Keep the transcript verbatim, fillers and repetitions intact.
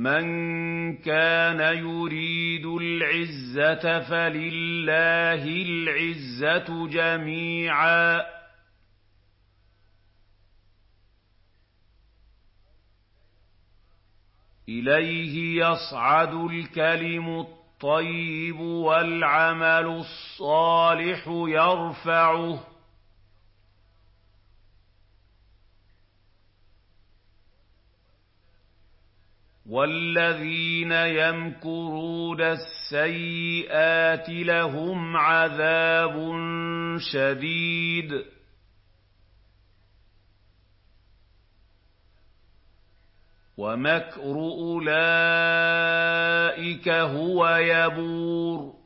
مَن كَانَ يُرِيدُ الْعِزَّةَ فَلِلَّهِ الْعِزَّةُ جَمِيعًا ۚ إِلَيْهِ يَصْعَدُ الْكَلِمُ الطَّيِّبُ وَالْعَمَلُ الصَّالِحُ يَرْفَعُهُ ۚ وَالَّذِينَ يَمْكُرُونَ السَّيِّئَاتِ لَهُمْ عَذَابٌ شَدِيدٌ ۖ وَمَكْرُ أُولَٰئِكَ هُوَ يَبُورُ